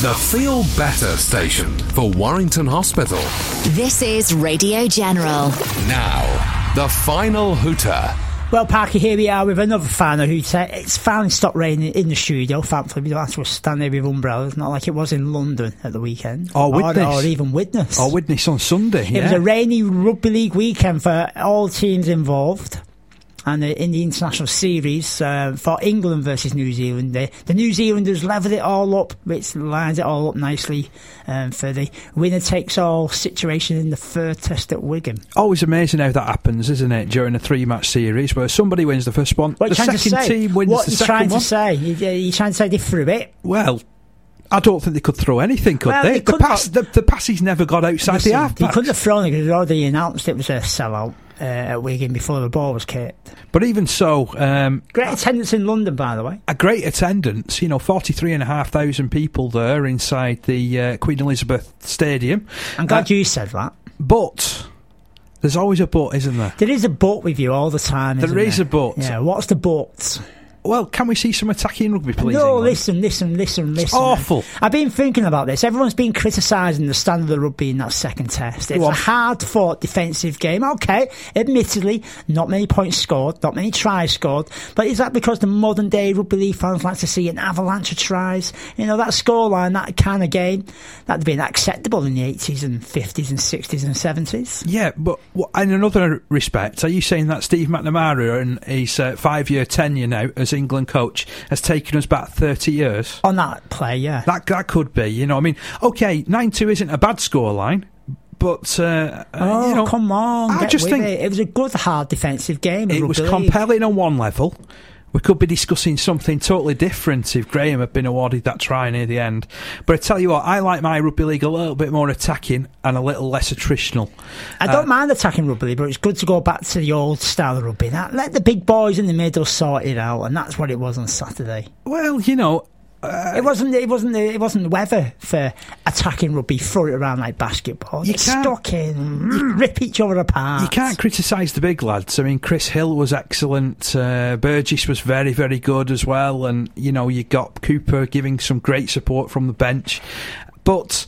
The Feel Better station for Warrington Hospital. This is Radio General. Now, the final hooter. Well, Parky, here we are with another final hooter. It's finally stopped raining in the studio. Thankfully, we don't have to stand there with umbrellas, not like it was in London at the weekend. Or even Widnes. Or Widnes on Sunday, It was a rainy rugby league weekend for all teams involved. And in the international series for England versus New Zealand, the New Zealanders levelled it all up, which lines it all up nicely for the winner-takes-all situation in the third test at Wigan. Always amazing how that happens, isn't it, during a three-match series where somebody wins the first one, the second team wins the second one. What are you trying to say? You're trying to say they threw it? Well, I don't think they could throw anything, could they? The passes never got outside the half-back. They couldn't have thrown it because they'd already announced it was a sellout at Wigan before the ball was kicked. But even so... great attendance in London, by the way. A great attendance, 43,500 people there inside the Queen Elizabeth Stadium. I'm glad you said that. But... there's always a but, isn't there? There is a but with you all the time, isn't there? There is a but. Yeah, what's the but? Well, can we see some attacking rugby, please? No, England? listen. It's awful. I've been thinking about this. Everyone's been criticising the standard of the rugby in that second test. It's a hard-fought defensive game. OK, admittedly, not many points scored, not many tries scored. But is that because the modern-day rugby league fans like to see an avalanche of tries? That scoreline, that kind of game, that'd been acceptable in the 80s and 50s and 60s and 70s. Yeah, but in another respect, are you saying that Steve McNamara and his 5-year tenure now as England coach has taken us back 30 years? On that play, yeah. That could be, OK, 9-2 isn't a bad scoreline, but, come on, it was a good, hard defensive game. It was compelling on one level. We could be discussing something totally different if Graham had been awarded that try near the end. But I tell you what, I like my rugby league a little bit more attacking and a little less attritional. I don't mind attacking rugby league, but it's good to go back to the old style of rugby. Let the big boys in the middle sort it out, and that's what it was on Saturday. Well, it wasn't the weather for attacking rugby, throw it around like basketball. You stuck in, rip each other apart. You can't criticise the big lads. I mean, Chris Hill was excellent. Burgess was very, very good as well. And, you got Cooper giving some great support from the bench. But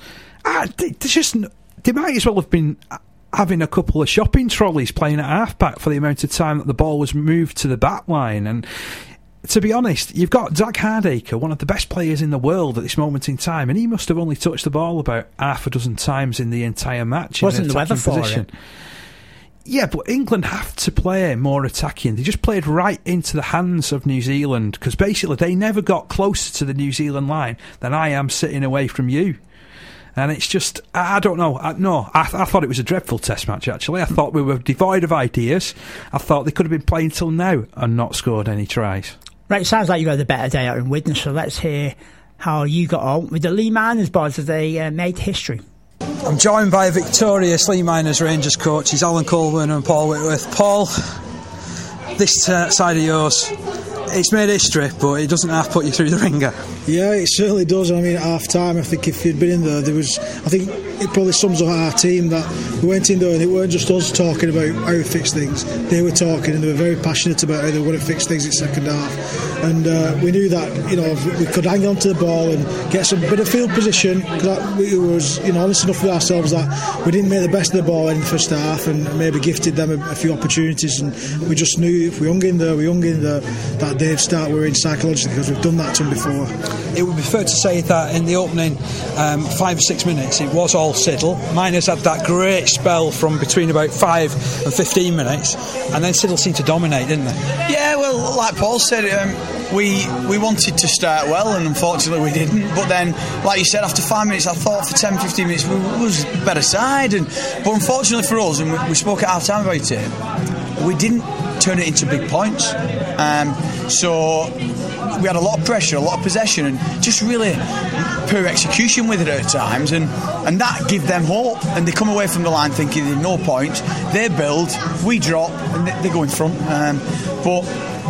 they might as well have been having a couple of shopping trolleys playing at half-back for the amount of time that the ball was moved to the back line. And to be honest, you've got Zach Hardacre, one of the best players in the world at this moment in time, and he must have only touched the ball about half a dozen times in the entire match. Wasn't the weather for it? Yeah, but England have to play more attacking. They just played right into the hands of New Zealand, because basically they never got closer to the New Zealand line than I am sitting away from you. And it's just, I don't know. I thought it was a dreadful test match, actually. I thought we were devoid of ideas. I thought they could have been playing till now and not scored any tries. Right, sounds like you had a better day out in Widnes, so let's hear how you got on with the Lee Miners boys as they made history. I'm joined by victorious Lee Miners Rangers coaches Alan Coleman and Paul Whitworth. Paul, this side of yours, it's made history, but it doesn't half put you through the ringer. Yeah, it certainly does. I mean, at half time, I think if you'd been in there, I think it probably sums up our team that we went in there and it weren't just us talking about how to fix things. They were talking and they were very passionate about how they want to fix things in second half. And we knew that, we could hang on to the ball and get some bit of field position, because we was, honest enough with ourselves that we didn't make the best of the ball in the first half and maybe gifted them a few opportunities, and we just knew if we hung in there, that they'd start worrying psychologically, because we've done that to them before. It would be fair to say that in the opening 5 or 6 minutes it was all Siddle. Miners had that great spell from between about 5 and 15 minutes, and then Siddle seemed to dominate, didn't they? Yeah, well, like Paul said, we wanted to start well, and unfortunately we didn't. But then, like you said, after 5 minutes, I thought for 10-15 minutes we was a better side. But unfortunately for us, and we spoke at half time about it, we didn't turn it into big points. So we had a lot of pressure, a lot of possession, and just really poor execution with it at times, and that gave them hope, and they come away from the line thinking there's no point. They build, we drop, and they go in front. But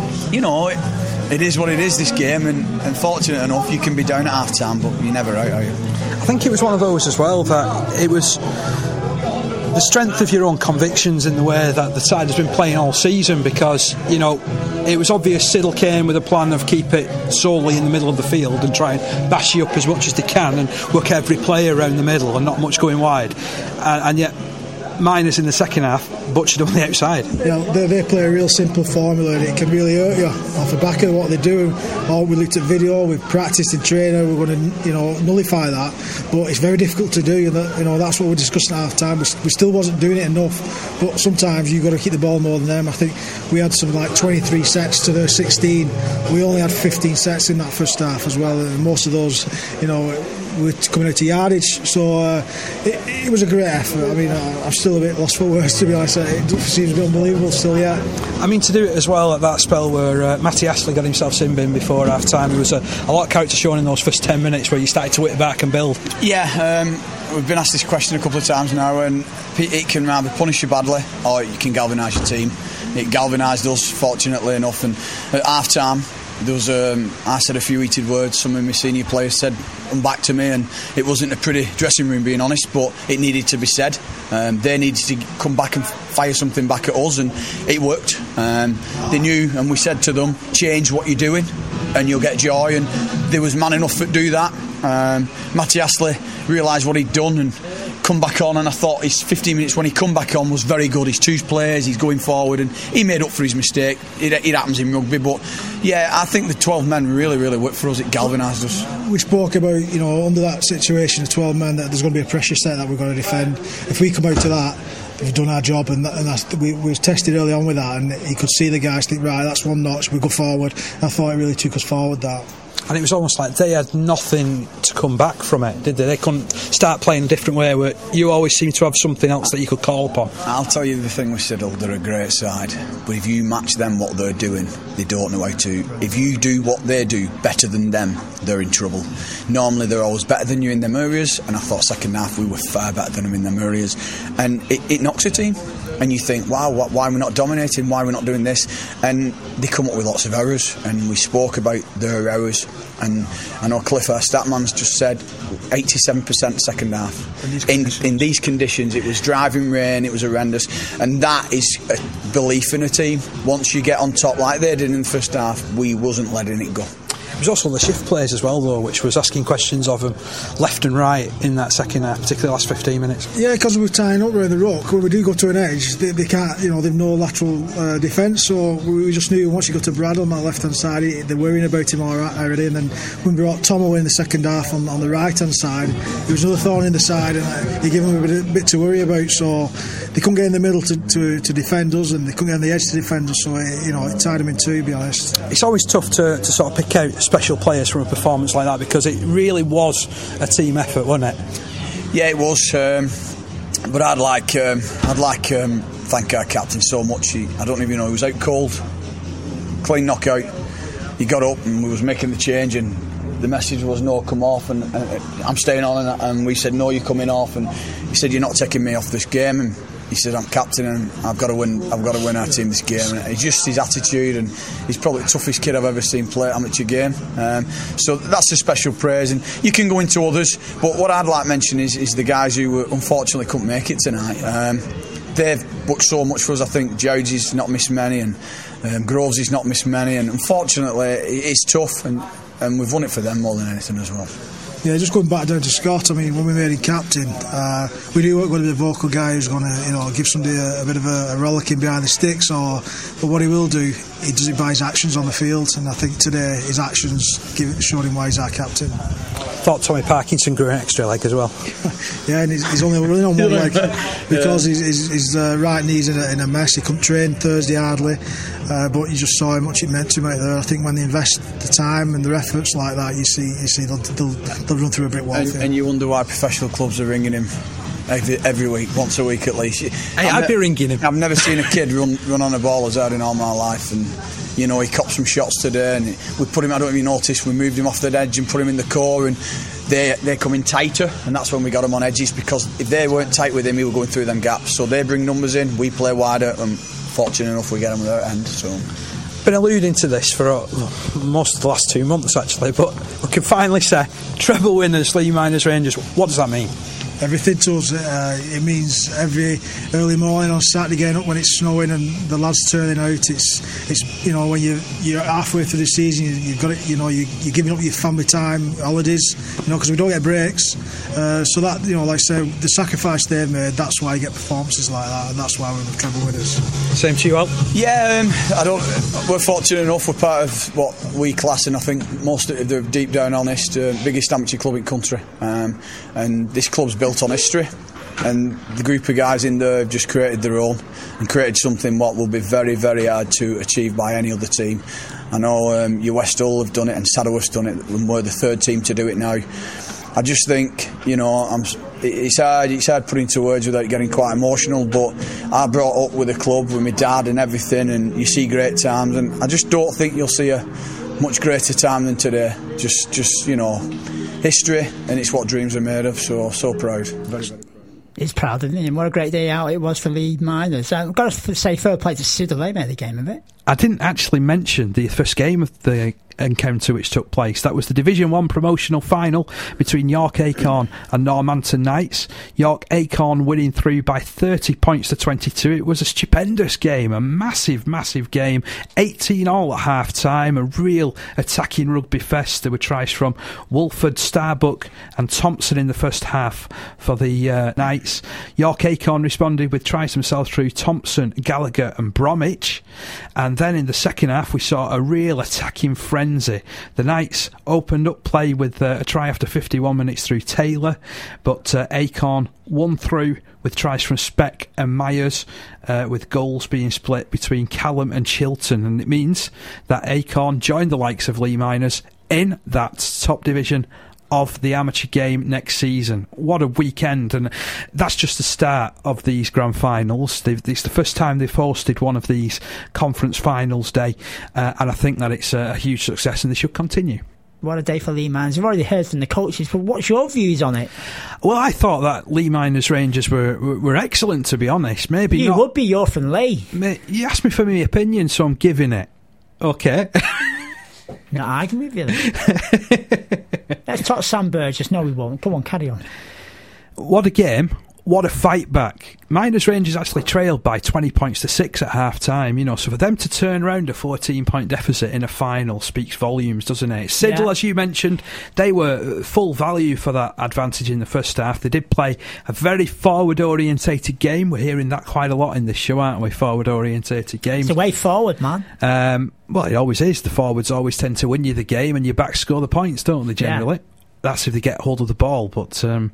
it is what it is, this game, and fortunate enough you can be down at half time, but you're never out, are you? I think it was one of those as well that it was the strength of your own convictions in the way that the side has been playing all season, because, you know, it was obvious Siddle came with a plan of keep it solely in the middle of the field and try and bash you up as much as they can and work every player around the middle and not much going wide, and yet Miners in the second half butchered on the outside. Yeah, they play a real simple formula, and it can really hurt you off the back of what they're doing. We looked at video, we've practiced in training, we're going to, you know, nullify that, but it's very difficult to do. You know, that's what we're discussing at half time. We still wasn't doing it enough, but sometimes you've got to keep the ball more than them. I think we had something like 23 sets to their 16. We only had 15 sets in that first half as well, and most of those, you know, we're coming out to yardage, so it was a great effort. I mean, I'm still a bit lost for words, to be honest. It seems a bit unbelievable still yet. I mean, to do it as well at that spell where Matty Astley got himself sin bin before half time, there was a lot of character shown in those first 10 minutes where you started to whip back and build. Yeah, we've been asked this question a couple of times now, and it can either punish you badly or you can galvanise your team. It galvanised us, fortunately enough, and at half time there was I said a few heated words. Some of my senior players said them back to me, and it wasn't a pretty dressing room, being honest, but it needed to be said. They needed to come back and fire something back at us, and it worked. They knew, and we said to them, change what you're doing and you'll get joy, and there was man enough to do that. Matty Astley realised what he'd done and come back on, and I thought his 15 minutes when he come back on was very good. He's two players, he's going forward, and he made up for his mistake. It happens in rugby, but yeah, I think the 12 men really worked for us. It galvanised us. We spoke about, you know, under that situation of 12 men, that there's going to be a pressure set that we've got to defend. If we come out to that, we've done our job, and we was tested early on with that, and you could see the guys think, right, that's one notch, we go forward. I thought it really took us forward, that. And it was almost like they had nothing to come back from it, did they? They couldn't start playing a different way, where you always seem to have something else that you could call upon. I'll tell you the thing with Siddle, they're a great side, but if you match them what they're doing, they don't know how to. If you do what they do better than them, they're in trouble. Normally they're always better than you in them areas, and I thought second half we were far better than them in them areas, and it knocks a team. And you think, wow, why are we not dominating? Why are we not doing this? And they come up with lots of errors, and we spoke about their errors. And I know Cliff, our statman's just said 87% second half. In these conditions, it was driving rain, it was horrendous, and that is a belief in a team. Once you get on top like they did in the first half, we wasn't letting it go. It was also the shift players as well, though, which was asking questions of them left and right in that second half, particularly the last 15 minutes. Yeah, because we're tying up around the ruck. When we do go to an edge, they can't, you know, they've no lateral defence, so we just knew once you got to Brad on that left hand side, they're worrying about him already. And then when we brought Tom away in the second half on the right hand side, there was another thorn in the side, and he gave them a bit to worry about. So they couldn't get in the middle to defend us, and they couldn't get on the edge to defend us. So it tied them in two, to be honest. It's always tough to sort of pick out special players from a performance like that, because it really was a team effort, wasn't it? Yeah, it was. But I'd like thank our captain so much. I don't even know, he was out cold, clean knockout. He got up and we was making the change, and the message was no, come off, and I'm staying on, and we said no, you're coming off, and he said you're not taking me off this game, and he said I'm captain and I've got to win our team this game. And it's just his attitude, and he's probably the toughest kid I've ever seen play an amateur game, so that's a special praise. And you can go into others, but what I'd like to mention is the guys who unfortunately couldn't make it tonight. They've worked so much for us. I think Joudsy's not missed many, and Groves has not missed many, and unfortunately it's tough, and we've won it for them more than anything as well. Yeah, just going back down to Scott, I mean, when we made him captain, we knew we weren't going to be the vocal guy who's going to, you know, give somebody a bit of a rollicking behind the sticks, but what he will do, he does it by his actions on the field, and I think today his actions showed him why he's our captain. Thought Tommy Parkinson grew an extra leg as well. Yeah, and he's only running on one leg because his right knee's in a mess. He couldn't train Thursday hardly, but you just saw how much it meant to him out there. I think when they invest the time and their efforts like that, you see they'll run through a brick wall. And you wonder why professional clubs are ringing him every week, once a week at least. I'd be ringing him. I've never seen a kid run on a ball as hard in all my life, and you know, he copped some shots today, and we put him, I don't know if you noticed, we moved him off the edge and put him in the core, and they're coming tighter, and that's when we got him on edges, because if they weren't tight with him, he was going through them gaps. So they bring numbers in, we play wider, and fortunate enough we get him at our end. So been alluding to this for most of the last 2 months actually, but we can finally say treble winners, Leigh Miners Rangers. What does that mean? everything to us. It means every early morning on Saturday, getting up when it's snowing and the lads turning out. It's when you're halfway through the season, you've got it. You're giving up your family time, holidays. Because we don't get breaks. So that like I say, the sacrifice they've made. That's why you get performances like that, and that's why we're the treble winners. Same to you, Al? Yeah, we're fortunate enough. We're part of what we class, and I think most of the deep down honest, biggest amateur club in country. And this club's built on history, and the group of guys in there have just created their own and created something what will be very, very hard to achieve by any other team. I know your West Hull have done it and Saddleworth's done it, and we're the third team to do it now. I just think, it's hard putting into words without getting quite emotional, but I brought up with the club, with my dad and everything, and you see great times, and I just don't think you'll see a much greater time than today. Just history, and it's what dreams are made of, so proud. Very, very proud. He's proud of him. What a great day out it was for Leigh Miners. I've got to say fair play to Siddle. They made the game of it. I didn't actually mention the first game of the encounter which took place. That was the Division 1 promotional final between York Acorn and Normanton Knights. York Acorn winning through by 30 points to 22. It was a stupendous game, a massive game. 18-all at half time, a real attacking rugby fest. There were tries from Wolford, Starbuck and Thompson in the first half for the Knights. York Acorn responded with tries themselves through Thompson, Gallagher and Bromwich. And then in the second half we saw a real attacking frenzy. The Knights opened up play with a try after 51 minutes through Taylor, but Acorn won through with tries from Speck and Myers, with goals being split between Callum and Chilton, and it means that Acorn joined the likes of Leigh Miners in that top division of the amateur game next season. What a weekend, and that's just the start of these grand finals. It's the first time they've hosted one of these conference finals day, and I think that it's a huge success and they should continue. What a day for Leigh Miners. You've already heard from the coaches, but what's your views on it? Well, I thought that Leigh Miners Rangers were excellent, to be honest. Maybe you not, would be, you're from Leigh. You asked me for my opinion, so I'm giving it. Okay. Not arguing with you then. Let's talk Sam Burgess. No, we won't. Come on, carry on. What a game. What a fight back. Miners Rangers actually trailed by 20 points to 6 at half time, so for them to turn around a 14-point deficit in a final speaks volumes, doesn't it? Siddle, as you mentioned, they were full value for that advantage in the first half. They did play a very forward-orientated game. We're hearing that quite a lot in this show, aren't we? Forward-orientated game. It's a way forward, man. Well, it always is. The forwards always tend to win you the game and your backs score the points, don't they, generally? Yeah. That's if they get hold of the ball. But,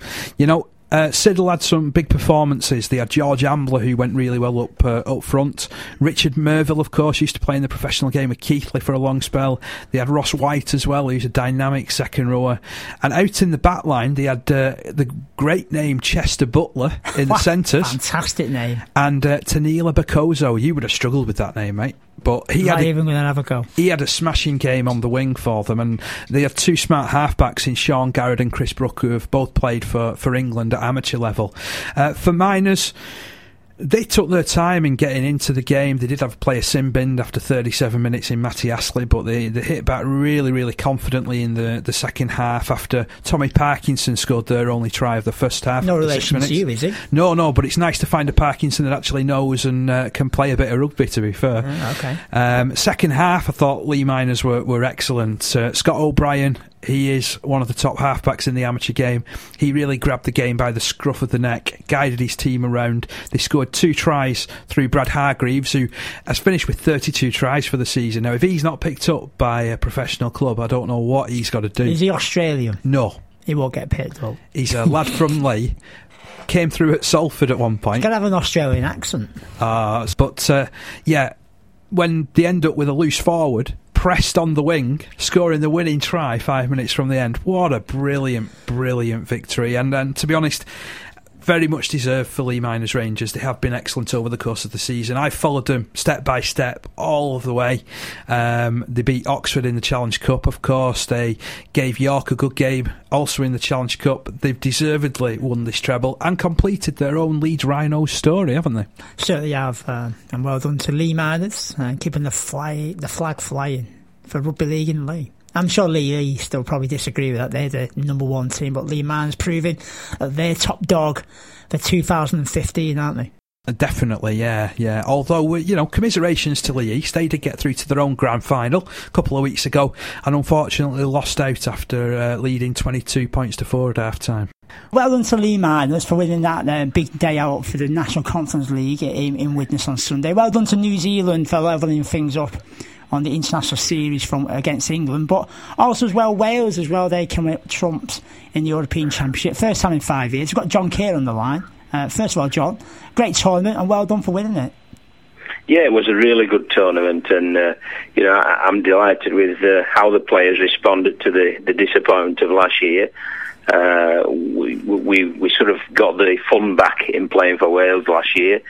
Siddle had some big performances. They had George Ambler, who went really well up front. Richard Merville, of course, used to play in the professional game with Keighley for a long spell. They had Ross White as well, who's a dynamic second rower. And out in the back line, they had the great name Chester Butler in the centres. Fantastic name. And Tanila Bakozo. You would have struggled with that name, mate. But he had even going to have a go. He had a smashing game on the wing for them, and they have two smart halfbacks in Sean Garrett and Chris Brook, who have both played for England at amateur level. For Miners, they took their time in getting into the game. They did have a player sin-binned after 37 minutes in Matty Astley, but they hit back really, really confidently in the second half after Tommy Parkinson scored their only try of the first half. No relation to you, is he? No, but it's nice to find a Parkinson that actually knows and can play a bit of rugby, to be fair. Okay. Second half, I thought Leigh Miners were excellent. Scott O'Brien, he is one of the top halfbacks in the amateur game. He really grabbed the game by the scruff of the neck, guided his team around. They scored 2 tries through Brad Hargreaves, who has finished with 32 tries for the season. Now, if he's not picked up by a professional club, I don't know what he's got to do. Is he Australian? No. He won't get picked up. He's a lad from Leigh. Came through at Salford at one point. He's got to have an Australian accent. When they end up with a loose forward, pressed on the wing, scoring the winning try 5 minutes from the end. What a brilliant victory. And to be honest, very much deserved for Leigh Miners Rangers. They have been excellent over the course of the season. I've followed them step by step all of the way. They beat Oxford in the Challenge Cup, of course. They gave York a good game also in the Challenge Cup. They've deservedly won this treble and completed their own Leeds Rhinos story, haven't they? Certainly have. And well done to Leigh Miners, keeping the flag flying for Rugby League in Leigh. I'm sure Lee still probably disagree with that. They're the number one team, but Lee Mine's proving that they're top dog for 2015, aren't they? Definitely, yeah. Although, commiserations to Lee East. They did get through to their own grand final a couple of weeks ago and unfortunately lost out after leading 22 points to 4 at half-time. Well done to Lee Miners for winning that big day out for the National Conference League in Widnes on Sunday. Well done to New Zealand for levelling things up on the international series against England, but also as well Wales as well. They came up trumps in the European Championship, first time in 5 years. We've got John Kerr on the line. First of all, John, great tournament and well done for winning it. Yeah, it was a really good tournament, and I'm delighted with how the players responded to the disappointment of last year. We sort of got the fun back in playing for Wales last year,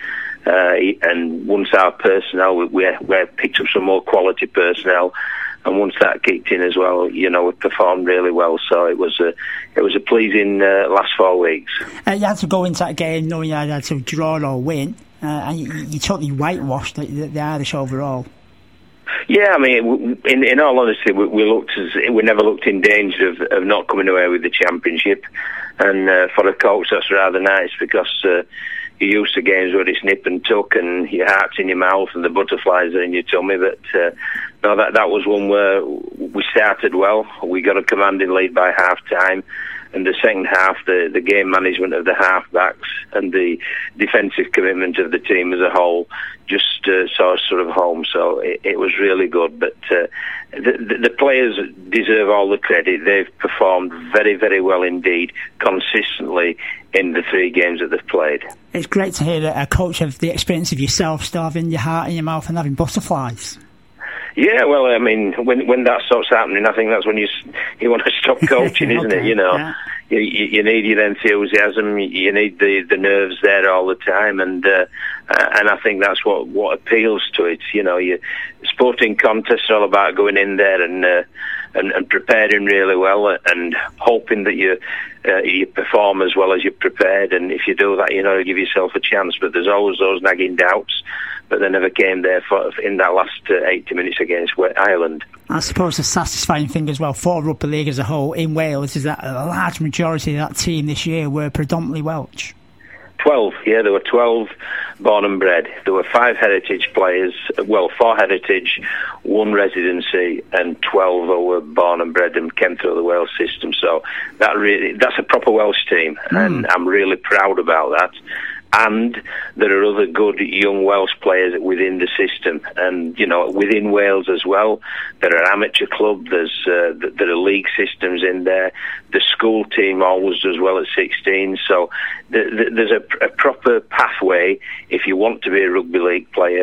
and once our personnel, we picked up some more quality personnel. And once that kicked in as well, we performed really well. So it was a pleasing last 4 weeks. You had to go into that game knowing you had to draw or win, and you totally whitewashed the Irish overall. Yeah, I mean, in all honesty, we never looked in danger of not coming away with the championship. And for a coach, that's rather nice because you're used to games where it's nip and tuck and your heart's in your mouth and the butterflies are in your tummy. But no, that was one where we started well. We got a commanding lead by half-time. And the second half, the game management of the half-backs and the defensive commitment of the team as a whole just saw us sort of home. So it was really good. But the players deserve all the credit. They've performed very, very well indeed, consistently in the 3 games that they've played. It's great to hear that a coach of the experience of yourself still having your heart in your mouth and having butterflies. Yeah, well, I mean, when that starts happening, I think that's when you want to stop coaching, isn't it? Yeah. You need your enthusiasm, you need the nerves there all the time, and I think that's what appeals to it. Your sporting contests are all about going in there and preparing really well and hoping that you perform as well as you're prepared. And if you do that, you give yourself a chance. But there's always those nagging doubts. But they never came there in that last 80 minutes against Ireland. I suppose the satisfying thing as well for rugby league as a whole in Wales is that a large majority of that team this year were predominantly Welsh. 12, yeah, there were 12 born and bred. There were 5 heritage players, 4 heritage, 1 residency, and 12 who were born and bred and came through the Welsh system. So that's a proper Welsh team, and I'm really proud about that. And there are other good young Welsh players within the system, and within Wales as well. There are amateur clubs. There are league systems in there. The school team always does well at 16. So there's a proper pathway if you want to be a rugby league player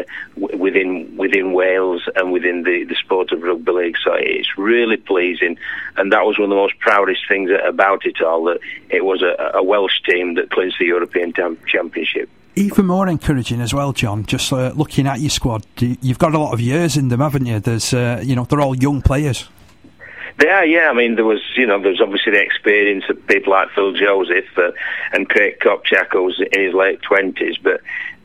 within Wales and within the sport of rugby league. So it's really pleasing, and that was one of the most proudest things about it all. That it was a Welsh team that clinched the European Championship. Even more encouraging as well, John, just looking at your squad, you've got a lot of years in them, haven't you? There's, they're all young players. They are, yeah. I mean, there's obviously the experience of people like Phil Joseph and Craig Kopchak, who's in his late 20s, but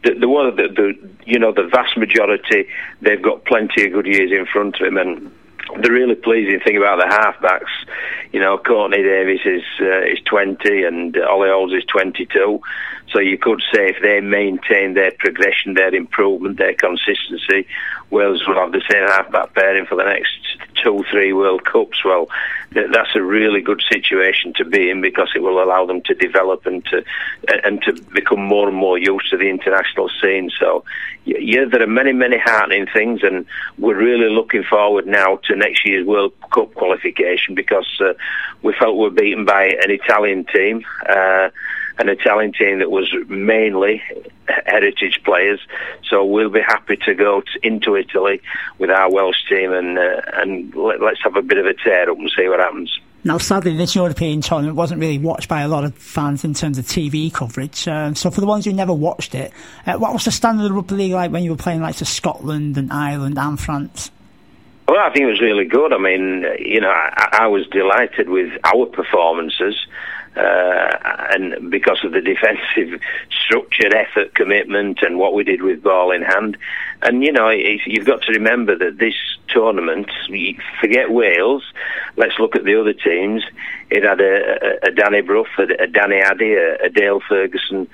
the vast majority, they've got plenty of good years in front of him. And the really pleasing thing about the halfbacks, Courtney Davis is 20 and Ollie Olds is 22. So you could say if they maintain their progression, their improvement, their consistency, Wales will have the same halfback pairing for the next 2-3 World Cups. Well, that's a really good situation to be in because it will allow them to develop and to become more and more used to the international scene. So, yeah, there are many, many heartening things, and we're really looking forward now to next year's World Cup qualification because we felt we were beaten by an Italian team. An Italian team that was mainly heritage players, so we'll be happy to go into Italy with our Welsh team and let's have a bit of a tear up and see what happens. Now, sadly, this European tournament wasn't really watched by a lot of fans in terms of TV coverage. So for the ones who never watched it, what was the standard of rugby league like when you were playing like Scotland and Ireland and France? Well, I think it was really good. I mean, I was delighted with our performances. and because of the defensive structure, effort, commitment, and what we did with ball in hand. And, you've got to remember that this tournament, forget Wales, let's look at the other teams. It had a Danny Brough, a Danny Addy, a Dale Ferguson,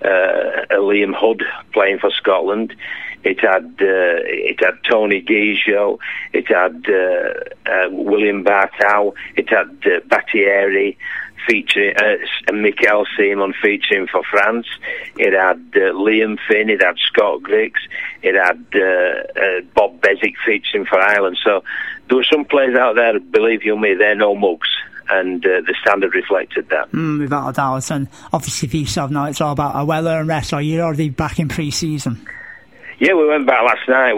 a Liam Hood playing for Scotland. It had Tony Guijo. It had William Bartow. It had Battieri featuring and Mikel Simon featuring for France. It had Liam Finn. It had Scott Griggs. It had Bob Bezic featuring for Ireland. So there were some players out there, believe you me, they're no mugs. And the standard reflected that. Without a doubt. And obviously for yourself now, it's all about a well-earned rest. Are you already back in pre-season? Yeah, we went back last night.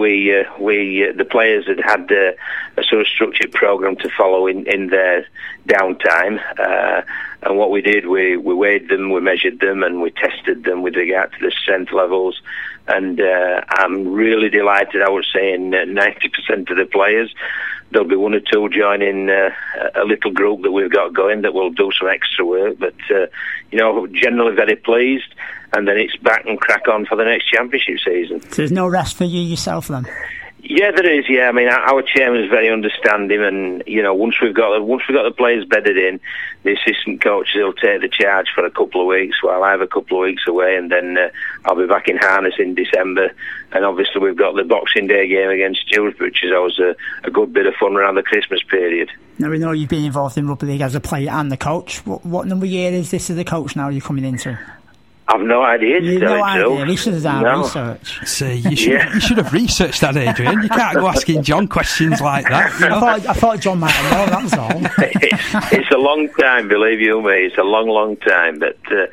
The players had a sort of structured program to follow in their downtime, and what we did, we weighed them, we measured them, and we tested them with regard to the strength levels. And I'm really delighted. I was saying 90% of the players. There'll be one or two joining a little group that we've got going that will do some extra work. But generally very pleased. And then it's back and crack on for the next championship season. So there's no rest for you yourself then? Yeah, there is. Yeah, I mean, our chairman is very understanding, and once we've got the players bedded in, the assistant coaches will take the charge for a couple of weeks while I have a couple of weeks away, and then I'll be back in harness in December. And obviously, we've got the Boxing Day game against Dewsbury, which is always a good bit of fun around the Christmas period. Now we know you've been involved in rugby league as a player and the coach. What number year is this as a coach now? You're coming into? I've no idea. You've no idea. We should have done research. See, you should have researched that, Adrian. You can't go asking John questions like that. I thought John might have known, that was all. It's a long time, believe you me. It's a long, long time. But, as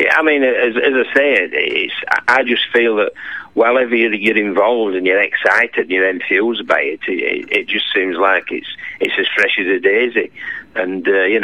I say, I just feel that whenever you're involved and you're excited and you're enthused by it, it just seems like it's as fresh as a daisy. And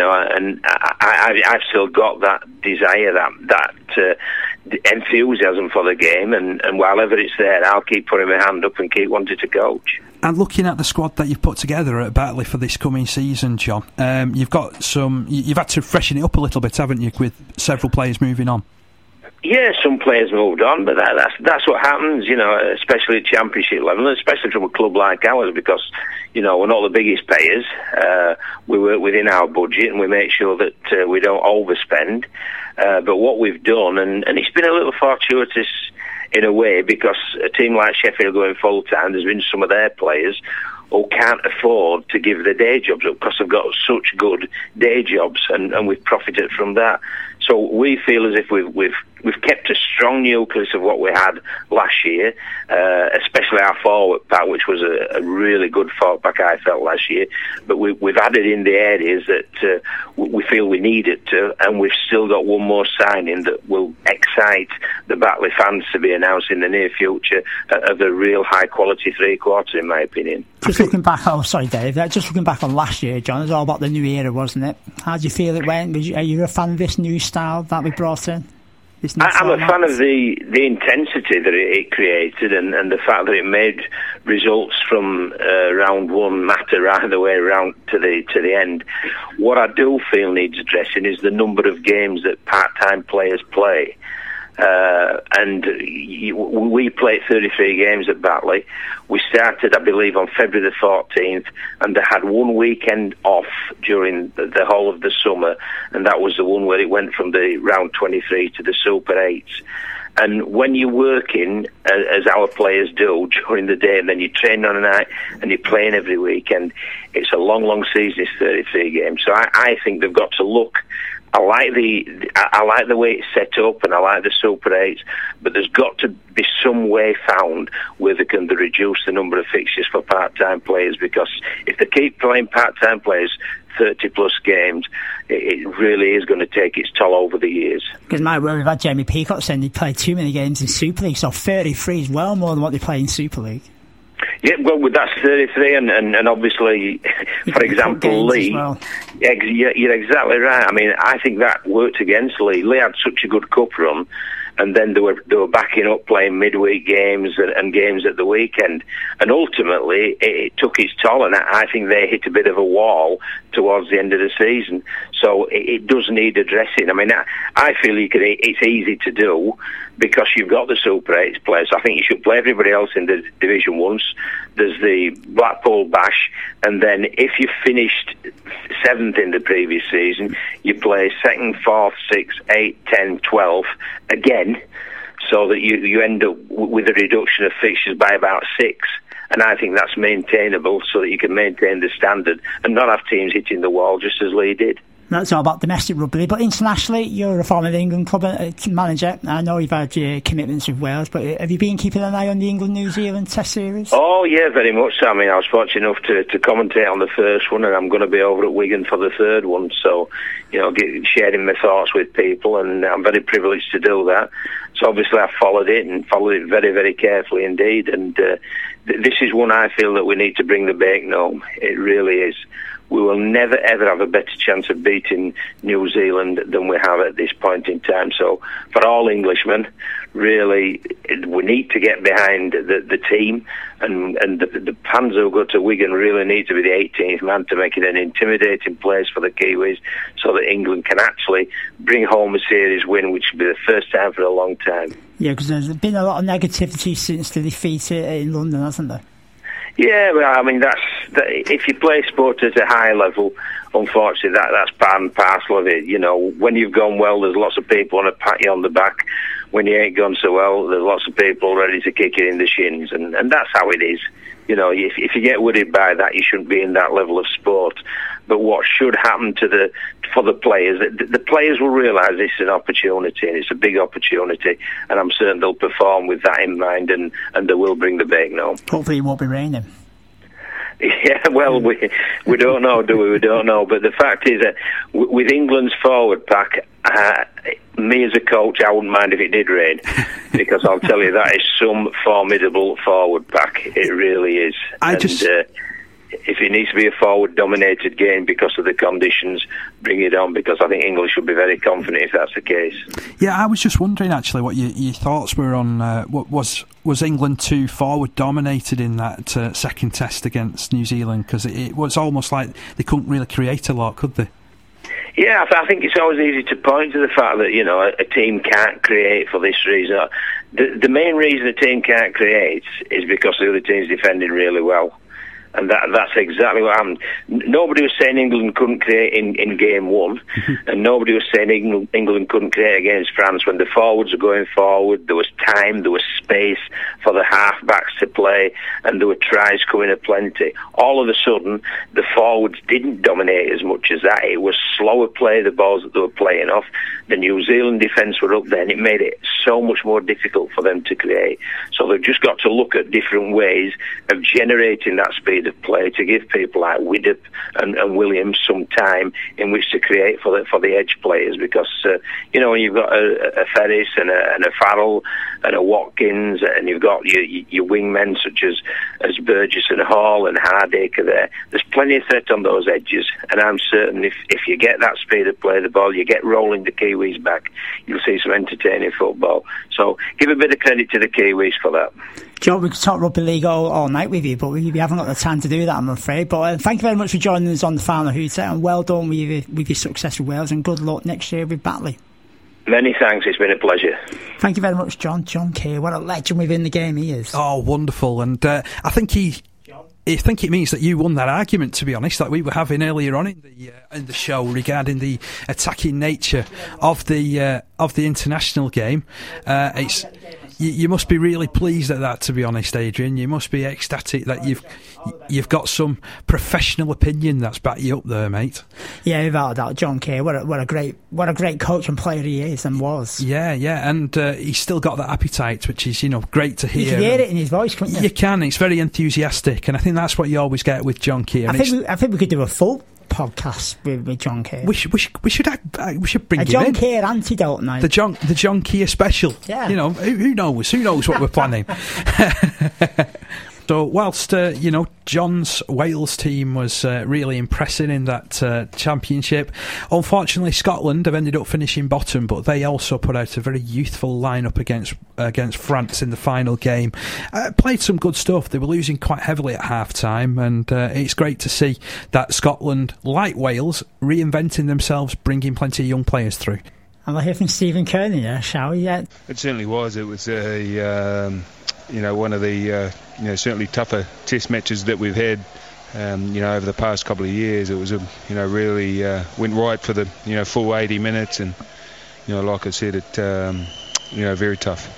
I've still got that desire, that enthusiasm for the game, and wherever it's there, I'll keep putting my hand up and keep wanting to coach. And looking at the squad that you've put together at Batley for this coming season, John, you've had to freshen it up a little bit, haven't you, with several players moving on? Yeah, some players moved on, but that's what happens, especially at championship level, especially from a club like ours, because, we're not the biggest payers. We work within our budget and we make sure that we don't overspend. But what we've done, and it's been a little fortuitous in a way, because a team like Sheffield going full time, there's been some of their players who can't afford to give their day jobs up because they've got such good day jobs, and we've profited from that. So we feel as if we've kept a strong nucleus of what we had last year, especially our forward pack, which was a really good forward pack, I felt, last year. But we've added in the areas that we feel we needed to, and we've still got one more signing that will excite the Batley fans to be announced in the near future of a real high-quality three-quarter, in my opinion. Just looking back, Dave, just looking back on last year, John, it was all about the new era, wasn't it? How do you feel it went? Are you a fan of this new style that we brought in? I'm a fan of the intensity that it created, and the fact that it made results from round one matter right the way around to the end. What I do feel needs addressing is the number of games that part-time players play. We played 33 games at Batley. We started, I believe, on February the 14th, and they had one weekend off during the whole of the summer, and that was the one where it went from the round 23 to the Super 8s. And when you're working, as our players do, during the day, and then you train on a night, and you're playing every weekend, it's a long, long season, it's 33 games. So I think they've got to look. I like the way it's set up, and I like the Super 8s, but there's got to be some way found where they can reduce the number of fixtures for part-time players, because if they keep playing part-time players 30-plus games, it really is going to take its toll over the years. Because we've had Jamie Peacock saying they played too many games in Super League, so 33 is well more than what they play in Super League. Yeah, well, that's 33, and obviously, for example, Lee. Well. You're exactly right. I mean, I think that worked against Lee. Lee had such a good cup run, and then they were backing up playing midweek games and games at the weekend, and ultimately it took its toll, and I think they hit a bit of a wall towards the end of the season. So it does need addressing. I mean, I feel it's easy to do because you've got the Super 8s players. I think you should play everybody else in the Division 1s. There's the Blackpool Bash, and then if you finished 7th in the previous season, you play 2nd, 4th, 6th, 8th, 10th, 12th again, so that you end up with a reduction of fixtures by about 6. And I think that's maintainable so that you can maintain the standard and not have teams hitting the wall just as Leigh did. That's all about domestic rugby, but internationally, you're a former England club manager. I know you've had your commitments with Wales, but have you been keeping an eye on the England-New Zealand Test series? Oh, yeah, very much so. I mean, I was fortunate enough to commentate on the first one, and I'm going to be over at Wigan for the third one, so, sharing my thoughts with people, and I'm very privileged to do that. So obviously I followed it very, very carefully indeed, and this is one I feel that we need to bring the bacon home. It really is. We will never, ever have a better chance of beating New Zealand than we have at this point in time. So for all Englishmen, really, we need to get behind the team, and the fans who go to Wigan really need to be the 18th man to make it an intimidating place for the Kiwis so that England can actually bring home a series win, which will be the first time for a long time. Yeah, because there's been a lot of negativity since the defeat in London, hasn't there? Yeah, well, I mean, if you play sport at a high level, unfortunately, that's part and parcel of it. When you've gone well, there's lots of people want to pat you on the back. When you ain't gone so well, there's lots of people ready to kick you in the shins, and that's how it is. If you get worried by that, you shouldn't be in that level of sport. But what should happen for the players, the players will realise this is an opportunity, and it's a big opportunity, and I'm certain they'll perform with that in mind, and they will bring the bacon home. Hopefully it won't be raining. Yeah, well, we don't know, do we? We don't know. But the fact is that with England's forward pack, me as a coach, I wouldn't mind if it did rain, because I'll tell you, that is some formidable forward pack. It really is. If it needs to be a forward-dominated game because of the conditions, bring it on, because I think England should be very confident if that's the case. Yeah, I was just wondering actually what your thoughts were on was England too forward-dominated in that second test against New Zealand, because it was almost like they couldn't really create a lot, could they? Yeah, I think it's always easy to point to the fact that, a team can't create for this reason. The main reason a team can't create is because the other team's defending really well. And that's exactly what happened. Nobody was saying England couldn't create in game one, and nobody was saying England couldn't create against France. When the forwards were going forward, there was time, there was space for the half-backs to play, and there were tries coming aplenty. All of a sudden, the forwards didn't dominate as much as that. It was slower play, the balls that they were playing off. The New Zealand defence were up there, and it made it so much more difficult for them to create. So they've just got to look at different ways of generating that speed of play to give people like Widdop and Williams some time in which to create for the edge players, because when you've got a Ferris and a Farrell and a Watkins, and you've got your wingmen such as Burgess and Hall and Hardacre there's plenty of threat on those edges, and I'm certain if you get that speed of play, the ball, you get rolling the Kiwis back, you'll see some entertaining football. So give a bit of credit to the Kiwis for that. Joe, we could talk rugby league all night with you, but we haven't got the time to do that, I'm afraid. But thank you very much for joining us on the Final Hooter, and well done with your success with Wales, and good luck next year with Batley. Many thanks, it's been a pleasure. Thank you very much, John Keir. What a legend within the game he is. Oh, wonderful. And I think I think it means that you won that argument, to be honest, that we were having earlier on in the show regarding the attacking nature of the international game. You must be really pleased at that, to be honest, Adrian. You must be ecstatic that you've got some professional opinion that's backed you up there, mate. Yeah, without a doubt, John Keir. What a great coach and player he is and was. Yeah, and he's still got that appetite, which is You great to hear. can hear it in his voice, couldn't you? You can. It's very enthusiastic, and I think that's what you always get with John Keir. I think we could do a full podcast with John Keir. We should bring him in. A John Keir antidote now. The John Keir special. Yeah. Who knows? Who knows what we're planning? So whilst, John's Wales team was really impressive in that championship, unfortunately Scotland have ended up finishing bottom, but they also put out a very youthful lineup against France in the final game. Played some good stuff. They were losing quite heavily at half-time, and it's great to see that Scotland, like Wales, reinventing themselves, bringing plenty of young players through. And I'll hear from Stephen Kearney there, shall we? Yeah. It certainly was. It was one of the certainly tougher test matches that we've had over the past couple of years. It was really went right for the full 80 minutes, and like I said, it very tough.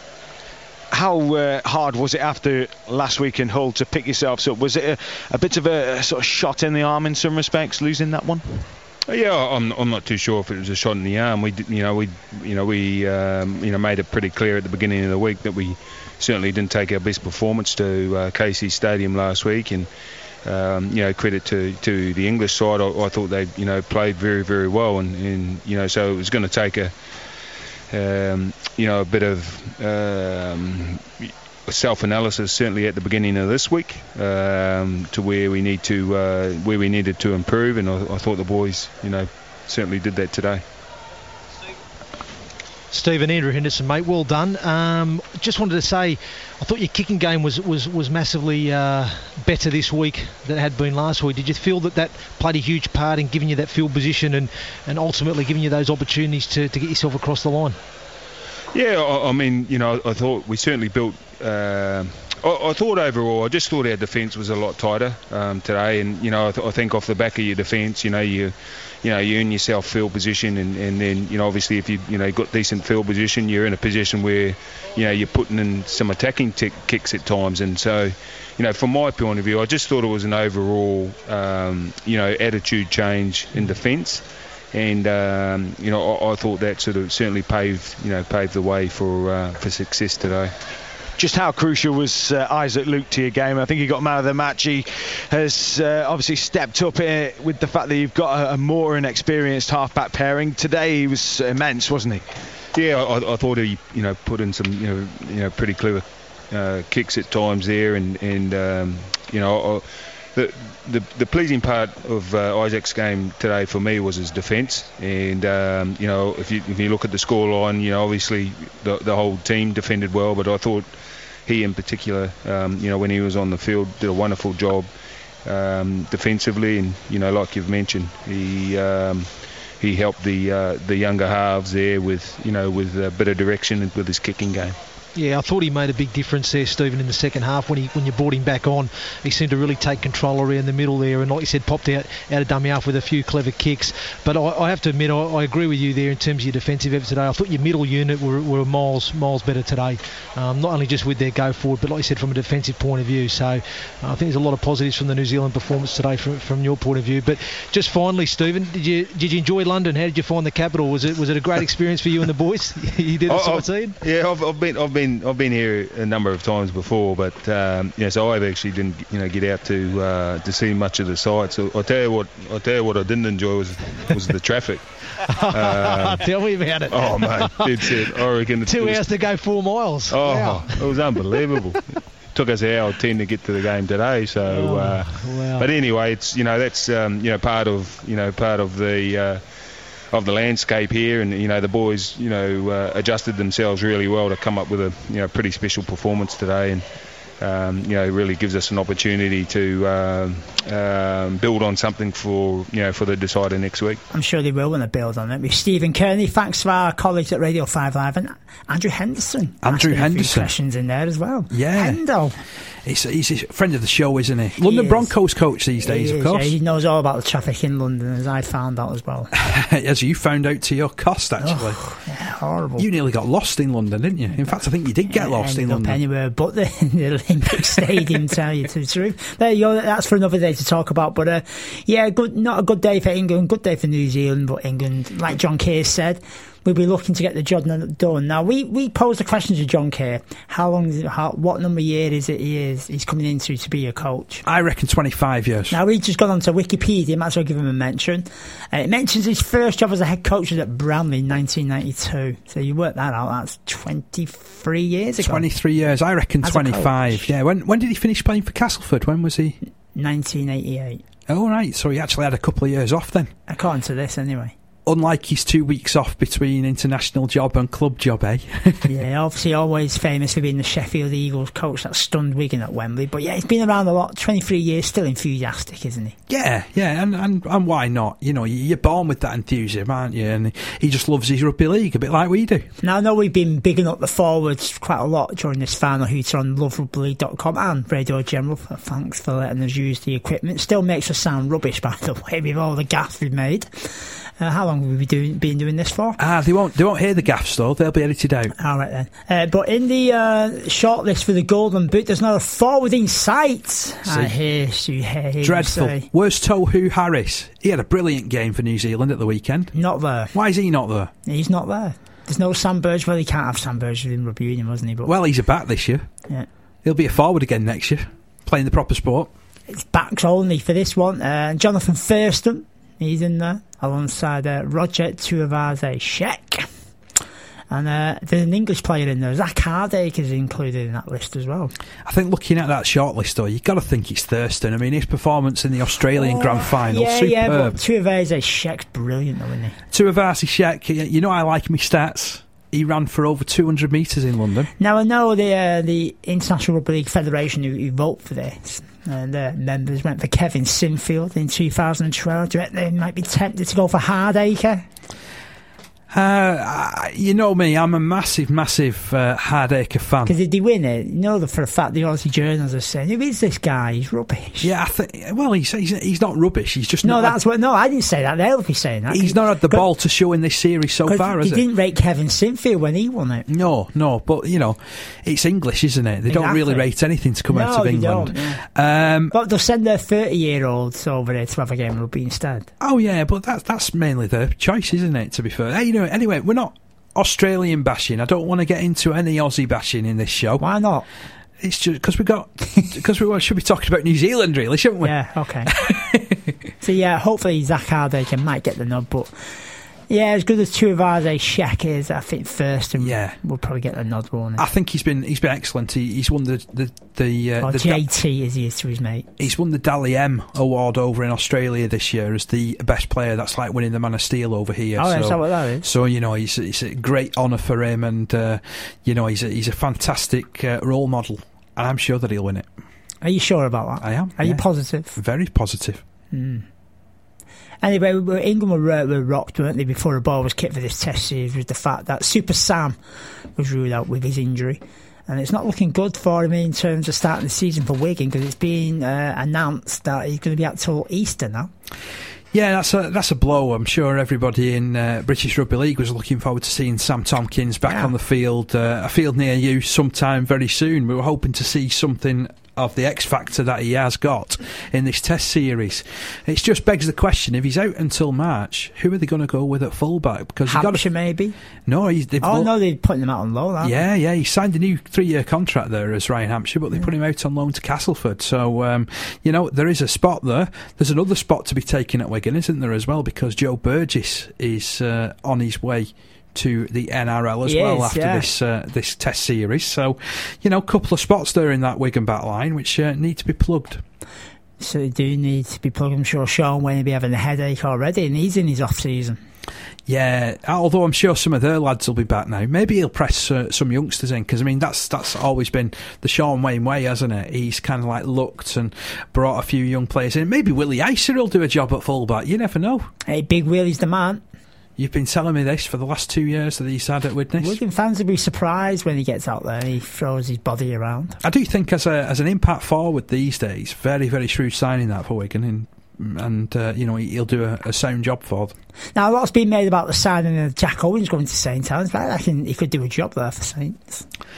How hard was it after last week in Hull to pick yourselves up? Was it a bit of a sort of shot in the arm in some respects, losing that one? Yeah, I'm not too sure if it was a shot in the arm. We made it pretty clear at the beginning of the week that we certainly didn't take our best performance to Casey Stadium last week, and credit to the English side. I thought they played very, very well, and so it was going to take a bit of self-analysis certainly at the beginning of this week to where we needed to improve, and I thought the boys certainly did that today. Stephen, Andrew Henderson, mate, well done. Just wanted to say, I thought your kicking game was massively better this week than it had been last week. Did you feel that played a huge part in giving you that field position and ultimately giving you those opportunities to get yourself across the line? Yeah, I thought we certainly built. I thought overall, I just thought our defence was a lot tighter today, and I think off the back of your defence, you earn yourself field position, and then obviously if you got decent field position, you're in a position where you're putting in some attacking kicks at times, and so from my point of view, I just thought it was an overall attitude change in defence. And I thought that sort of certainly paved the way for success today. Just how crucial was Isaac Luke to your game? I think he got man of the match. He has obviously stepped up with the fact that you've got a more inexperienced half-back pairing. Today he was immense, wasn't he? Yeah, I thought he put in some pretty clever kicks at times there, and The pleasing part of Isaac's game today for me was his defence, and if you look at the scoreline, obviously the whole team defended well, but I thought he in particular, when he was on the field, did a wonderful job defensively, and like you've mentioned, he helped the younger halves there with a bit of direction with his kicking game. Yeah, I thought he made a big difference there, Stephen, in the second half when you brought him back on. He seemed to really take control around the middle there, and like you said, popped out of dummy half with a few clever kicks. But I have to admit, I agree with you there in terms of your defensive effort today. I thought your middle unit were miles better today, not only just with their go forward, but like you said, from a defensive point of view. So I think there's a lot of positives from the New Zealand performance today from your point of view. But just finally, Stephen, did you enjoy London? How did you find the capital? Was it a great experience for you and the boys? You did a sightseeing? Yeah, I've been here a number of times before, but so I actually didn't get out to see much of the sights. So I'll tell you what I didn't enjoy was the traffic. Tell me about it. Oh mate, it's it. I reckon 2 hours to go 4 miles. Oh, wow. It was unbelievable. Took us an hour 10 to get to the game today. So, wow. But anyway, it's that's part of the landscape here, and the boys adjusted themselves really well to come up with a pretty special performance today, and really gives us an opportunity to build on something for the decider next week. I'm sure they will when they build on it. With Stephen Kearney, thanks to our colleagues at Radio 5 Live, and Andrew Henderson. Andrew Henderson. Questions in there as well. Yeah. Hendo. He's a friend of the show, isn't he? London Broncos coach these days, of course. Yeah, he knows all about the traffic in London, as I found out as well. As you found out to your cost, actually. Oh, yeah, horrible. You nearly got lost in London, didn't you? In fact, I think you did get lost in London. Anywhere but the Olympic Stadium, tell you the truth. There you go, that's for another day to talk about. But not a good day for England, good day for New Zealand, but England, like John Case said, we'll be looking to get the job done. Now, we posed the question to John Kerr. What number year is it he's coming into to be a coach? I reckon 25 years. Now, we've just gone on to Wikipedia, might as well give him a mention. It mentions his first job as a head coach was at Bramley in 1992. So you work that out, that's 23 years ago. 23 years, I reckon 25. Yeah, when did he finish playing for Castleford? When was he? 1988. Oh, right, so he actually had a couple of years off then. According to this, anyway. Unlike his 2 weeks off between international job and club job, eh? Yeah, obviously always famous for being the Sheffield Eagles coach that stunned Wigan at Wembley. But yeah, he's been around a lot. 23 years, still enthusiastic, isn't he? Yeah, and why not? You know, you're born with that enthusiasm, aren't you? And he just loves his rugby league, a bit like we do. Now, I know we've been bigging up the forwards quite a lot during this final hooter on loverugbyleague.com and Radio General. Thanks for letting us use the equipment. Still makes us sound rubbish, by the way, with all the gaffes we've made. How long have we been doing this for? They won't hear the gaffes though. They'll be edited out. All right then. But in the shortlist for the Golden Boot, there's not a forward in sight. I hear you. Dreadful. Where's Tohu Harris? He had a brilliant game for New Zealand at the weekend. Not there. Why is he not there? He's not there. There's no Sam Burge. Well, he can't have Sam Burge in rugby union, wasn't he? But well, he's a back this year. Yeah. He'll be a forward again next year, playing the proper sport. It's backs only for this one. Jonathan Thurston. He's in there alongside Roger Tuivasa-Sheck. And there's an English player in there. Zach Hardacre is included in that list as well. I think looking at that shortlist, though, you've got to think it's Thurston. I mean, his performance in the Australian Grand Final, superb. Yeah, but Tuivasa-Sheck's brilliant, though, isn't he? Tuivasa-Sheck, you know I like my stats. He ran for over 200 metres in London. Now, I know the International Rugby League Federation who vote for this, the members went for Kevin Sinfield in 2012. Do you reckon they might be tempted to go for Hardacre? You know me, I'm a massive Hardacre fan. Because did he win it? You know for a fact the Aussie journals are saying, who is this guy? He's rubbish. Yeah, he's not rubbish. He's just no. I didn't say that. They'll be saying that. He's not had the ball to show in this series so far, has he? He didn't rate Kevin Sinfield when he won it. No, but you know, it's English, isn't it? They don't really rate anything to come out of England. But they'll send their 30-year-olds over there to have a game of rugby instead. Oh yeah, but that's mainly their choice, isn't it? To be fair, hey, you know. Anyway, we're not Australian bashing. I don't want to get into any Aussie bashing in this show. Why not? It's just because we should be talking about New Zealand, really, shouldn't we? Yeah, okay. So yeah, hopefully Zach Hardacre might get the nod, but yeah, as good as Tuivasa-Sheck is, I think Thurston will probably get the nod, won't he? I think he's been excellent. He's won the JT as he is to his mate. He's won the Dally M award over in Australia this year as the best player. That's like winning the Man of Steel over here. Oh, that's what that is. So you know, it's a great honour for him, and you know, he's a fantastic role model, and I'm sure that he'll win it. Are you sure about that? I am. Are you positive? Very positive. Anyway, England were rocked, weren't they, before a ball was kicked for this test series, with the fact that Super Sam was ruled out with his injury. And it's not looking good for him in terms of starting the season for Wigan, because it's been announced that he's going to be out till Easter now. Yeah, that's a blow. I'm sure everybody in British Rugby League was looking forward to seeing Sam Tomkins back on the field, a field near you sometime very soon. We were hoping to see something of the X factor that he has got in this test series. It just begs the question, if he's out until March, who are they going to go with at fullback? Because Hampshire maybe? No, they're putting him out on loan, aren't they? Yeah, he signed a new 3-year contract there as Ryan Hampshire, but they put him out on loan to Castleford. So you know, there is a spot there. There's another spot to be taken at Wigan, isn't there, as well, because Joe Burgess is on his way to the NRL as well after this test series. So, you know, a couple of spots there in that Wigan back line which need to be plugged. So they do need to be plugged. I'm sure Sean Wayne will be having a headache already, and he's in his off-season. Yeah, although I'm sure some of their lads will be back now. Maybe he'll press some youngsters in, because I mean that's always been the Sean Wayne way, hasn't it? He's kind of like looked and brought a few young players in. Maybe Willie Icer will do a job at fullback. You never know. Hey, Big Willie's the man. You've been telling me this for the last 2 years that he's had at Widnes. Wigan fans will be surprised when he gets out there and he throws his body around. I do think as an impact forward these days, very, very shrewd signing that for Wigan, and you know, he'll do a sound job for them. Now, a lot's been made about the signing of Jack Owens going to St Helens, but I reckon he could do a job there for Saints.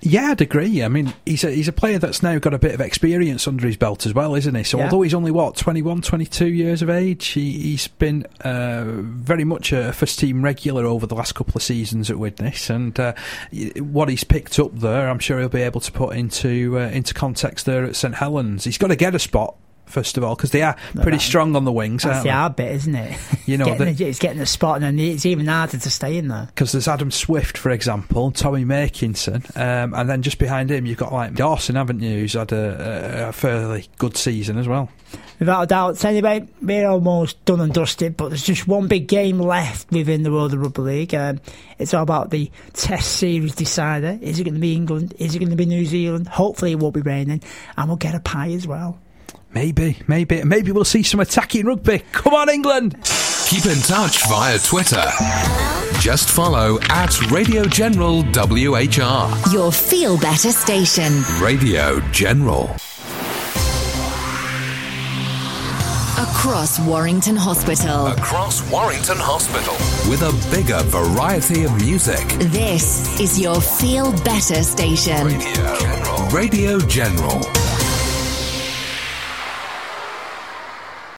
Yeah, I'd agree. I mean, he's a player that's now got a bit of experience under his belt as well, isn't he? So although he's only, 21, 22 years of age, he's been very much a first-team regular over the last couple of seasons at Widnes, and what he's picked up there, I'm sure he'll be able to put into context there at St Helens. He's got to get a spot, first of all, because they are pretty strong on the wings. That's the hard bit, isn't it? You know, it's getting a spot, and then it's even harder to stay in there. Because there's Adam Swift, for example, Tommy Makinson, and then just behind him you've got like Dawson, haven't you, who's had a fairly good season as well. Without a doubt. Anyway, we're almost done and dusted, but there's just one big game left within the World of Rugby League. It's all about the Test Series decider. Is it going to be England? Is it going to be New Zealand? Hopefully it won't be raining, and we'll get a pie as well. Maybe we'll see some attacking rugby. Come on, England! Keep in touch via Twitter. Just follow @Radio General WHR. Your Feel Better station. Radio General. Across Warrington Hospital. Across Warrington Hospital. With a bigger variety of music. This is your Feel Better station. Radio General.